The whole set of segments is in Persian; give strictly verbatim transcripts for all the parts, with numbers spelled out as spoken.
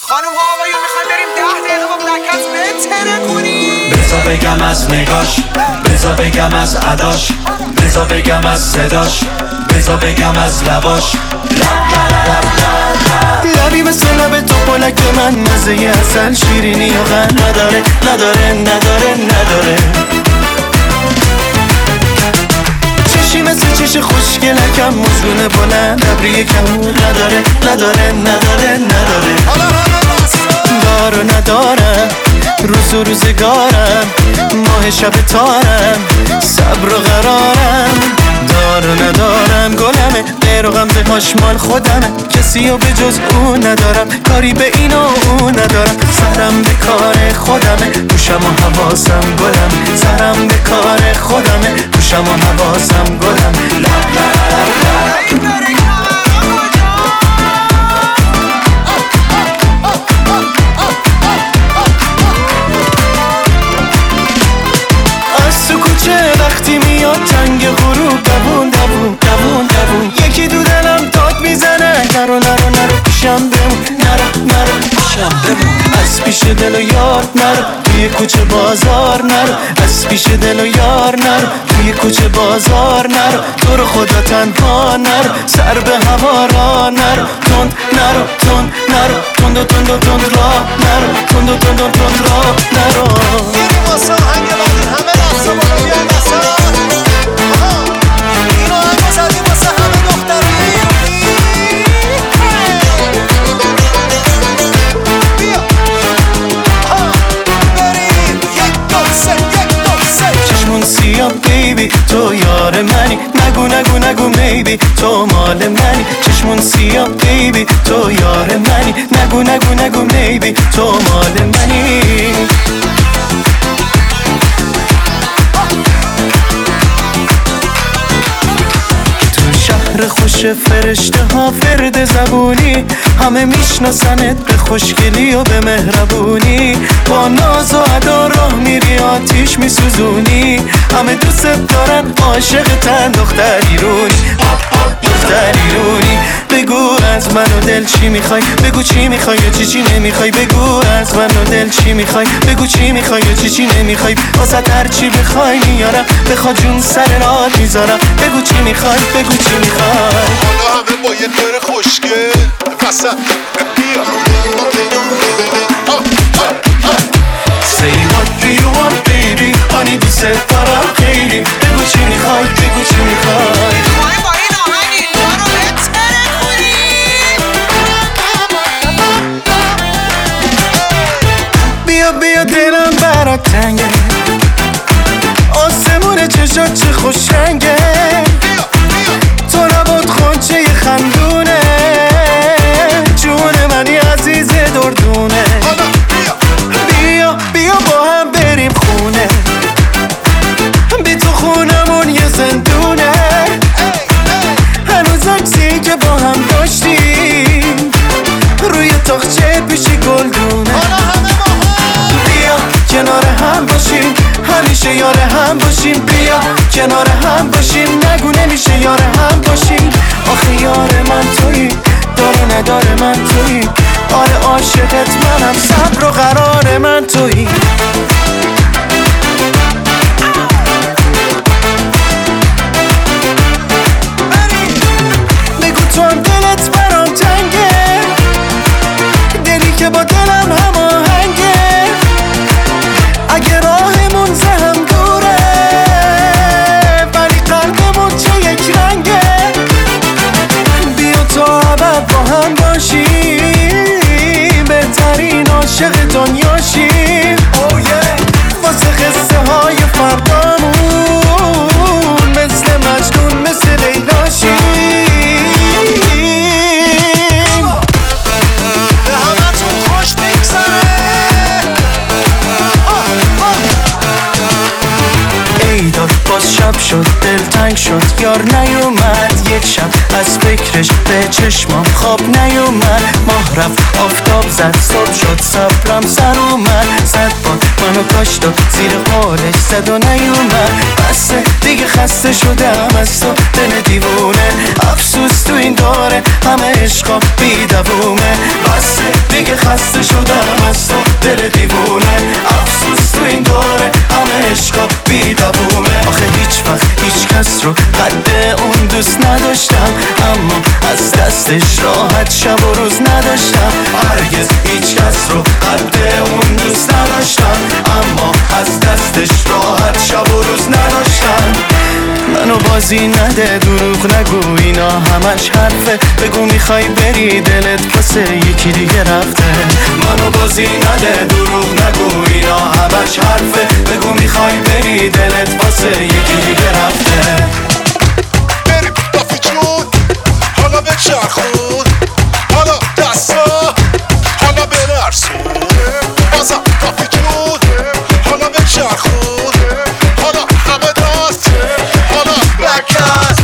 خانم ها آقایون میخوایم بریم ده دقیقه با بلکت بتره کنیم. بزا بگم از نگاش، بزا بگم از عداش، بزا بگم از صداش، بزا بگم از لباش. لبی مثل لب تو پلک من، مزه اصل شیرینی یا غن نداره نداره نداره نداره. چشی مثل چش خوشگلکم، مزگونه بلند ابری کمون نداره نداره نداره نداره. دار و ندارم روز و روزگارم، ماه شب تارم صبر و قرارم. دار و ندارم گلمه، غیر و غمزه هاش مال خودمه، کسی و به جز اون ندارم، کاری به این و اون ندارم. سرم به کار خودمه، گوشم و حواسم گلم، سرم به کار خودمه، گوشم و حواسم گلم. لب لب لب وقتی میاد تنگ غروب، دوون دوون دوون دوون یکی دو دلم داد میزنه، نرو نرو نرو پیشم بمون، نرو نرو پیشم بمون. از پیش دل و یار نرو، توی کوچه بازار نرو، از پیش دل و یار نرو، توی کوچه بازار نرو. تو رو خدا تنها نرو، سر به هوا را نرو، تند نرو تند نرو، تند و تند و تند را نرو، تند و تند و تند را نرو. یعنی واسه هنگ بعد همه لحظه بالا بیای مثلا اینو همه زدی واسه همه دخترهای بیا بریم یک دو سه یک دو سه. چشمون سیاه بیبی تو یار منی، نگو نگو نگو میبی تو مال منی. چشمون سیاه بیبی تو یار منی، نگو نگو نگو میبی تو مال منی. شهر خوش فرشته ها فرد زبونی، همه میشناسنت به خوشگلی و به مهربونی. با ناز و ادا راه میری آتیش میسوزونی، همه دوست دارن عاشق تن دختر ایرونی، دختر ایرونی. بگو از من و دل چی میخوای، بگو چی میخوای و چی چی نمیخوای. بگو از من و دل چی میخوای، بگو چی میخوای و چی چی نمیخوای. واسه هر چی بخوای میارم، بخوا جون سر راه میذارم. بگو چی میخوای، بگو چی میخوای. حالا همه با یه دور خوشگل وسط بیا. Say what do you want baby، آنی دوست دارم خیلی. بگو چی میخوای، بگو چی میخوای. میخوایم با این آهنگ اینجا رو بتره کنیم. بیا بیا دلم برات تنگه، آسمون چشات چه خوش رنگه. تو نبود خونچه خندونه، جون منی عزیز دردونه. بیا بیا با هم بریم خونه، بی تو خونمون یه زندونه. هنوز عکسی که با هم داشتیم روی تاقچه پیشی گلدونه. بیا کنار هم باشیم، همیشه یار هم باشیم. بیا کنار هم باشیم، نگو نمیشه یار هم باشیم. آخه یار من تویی، داره نداره من تویی. آره عاشقت منم، صبر و قرار من تویی. بگو تو هم دلت برام تنگه، دلی که با دلم هماهنگه. اگه راهمون زهم دوره، ولی قلبمون چه یک رنگه. بیا تا ابد با هم باشیم، بهترین عاشق دنیاشیم. واسه قصه های فردامون مثل مجنون مثل لیلاشیم. به همتون خوش بگذره. ای داد باز شب شد، دل تنگ شد، یار نیومد. یک شب از فکرش به چشمام خواب نیومد. ماه رفت آفتاب زد صبح شد صبرم سر اومد. صد بار منو کاشت و زیر قالش زد و نیومد. بسه دیگه خسته شدم از تو دل دیوونه. افسوس تو این داره همه عشقا بی دوومه. بسه دیگه خسته شدم از تو دل دیوونه. افسوس تو این داره همه عشقا بی دوومه. آخه هیچ وقت هیچ کس رو قد اون دوست نداشتم، اما از دستش راحت شب و روز نداشتم. هرگز هیچ کس رو قد اون دوست نداشتم، اما از دستش راحت شب و روز نداشتم. منو بازی نده دروغ نگو اینا همش حرفه. بگو میخوای بری دلت واسه یکی دیگه رفته. منو بازی نده دروغ نگو اینا همش حرفه. بگو میخوای بری دلت واسه یکی دیگه رفته. بریم رفیق جون حالا به چرخون، حالا دستا حالا بنرسون. بازم رفیق جون حالا به چرخون، حالا همه دست حالا بکت.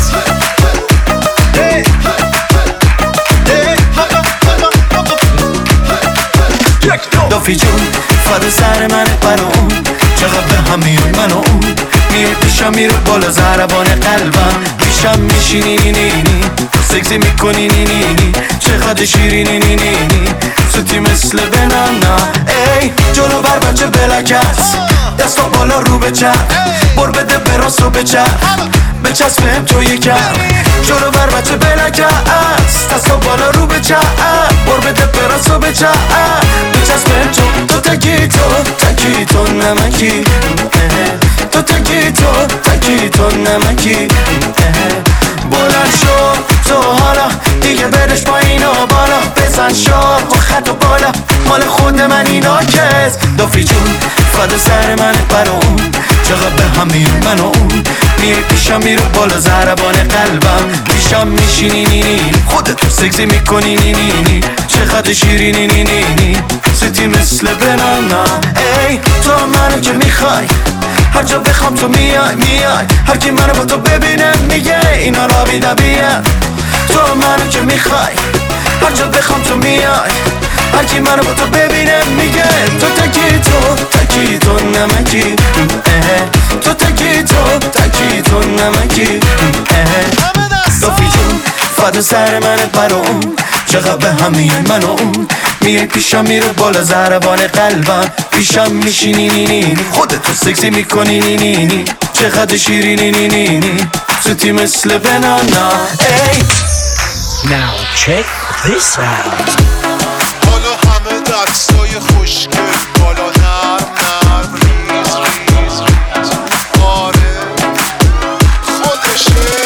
دافی جون فدا سر من برام، چقدر به هم میای من و اون. میای پیشم میره بالا زربان قلبم، پیشم میشینی نی نی نی سکسی میکنی نی نی نی چقدر شیرینی نی نی نی سوتی مثل بنانا. ای جلو بر بچه بلکت دستا بالا رو به چپ، بر بده براست و به چپ بچسبه تو یکم. جلو بر بچه بلکت دستا بالا رو به چپ، بر بده براست و به چپ بچسبه تو. تو تکی تو تکی تو نمکی، تو تکی تو تکی تو نمکی. بلند شو تو حالا دیگه برش با اینا بالا. بزن شاه و خط و بالا مال خود من اینا کس. دافی جون فدا سر من برام، چقدر به هم میای من و اون. میای پیشم میرو بالا زربان قلبم، پیشم میشینی نی نی خودتو سکسی میکنی نی نی نی چقدر شیرینی نی نی نی سیتی مثل بنانا. ای تو منو که میخوای هر جا بخوام تو میای میای. هر کی منو با تو ببینه میگه اینا را بی نبیه. تو منو که میخوای هر جا بخوام تو میای. هر کی منو با تو ببینه میگه تو تکی تو تکی تو نمکی. تو تکی تو تکی تو نمکی. دافی جون فدا سر من برام، چقدر به هم میای من و اون. میای پیشم میره بالا زربان قلبم، پیشم میشینی نی نی خودتو سکسی میکنی نی نی نی چقدر شیرینی نی نی نی سوتی مثل بنانا. ای Now check this out. حالا همه دستای خوشگل بالا نرم نرم ریز ریز ریز. آره خودشه.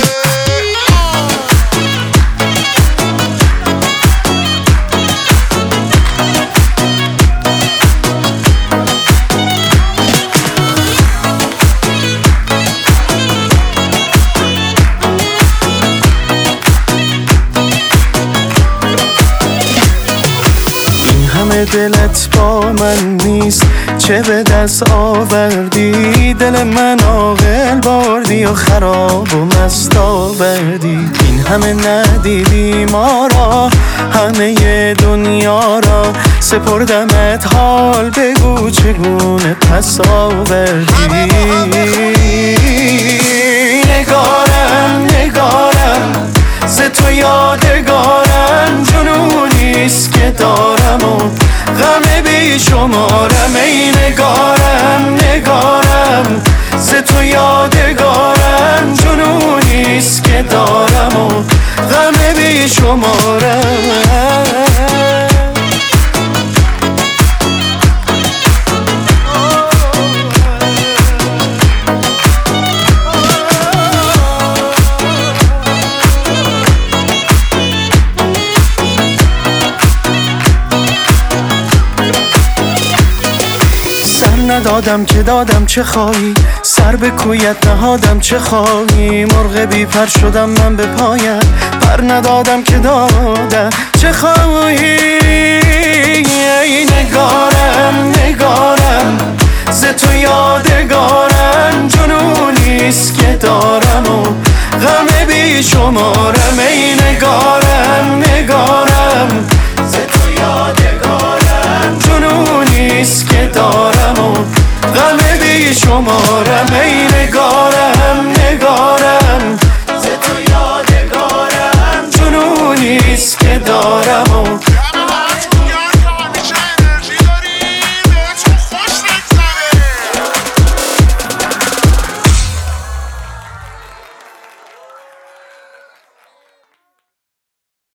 دلت با من نیست چه به دست آوردی. دل من عاقل بردی و خراب و مست آوردی. این همه ندیدی ما را همه دنیا را، سپردمت حال بگو چگونه پس آوردی. نگارم نگارم ز تو یادگارم، جنونیست که دارم و غم بی شمارم. ای نگارم نگارم ز تو یادگارم، جنونیست که دارم و غم بی شمارم. ندادم که دادم چه خواهی، سر به کویت نهادم چه خواهی. مرغ بی پر شدم من به پایت، پر ندادم که دادم چه خواهی. ای نگارم نگارم ز تو یادگارم، جنونیست که دارم و غم بی شمارم ای نگارم نگارم ز تو یادگارم جنونیست که دارم و غم بی شمارم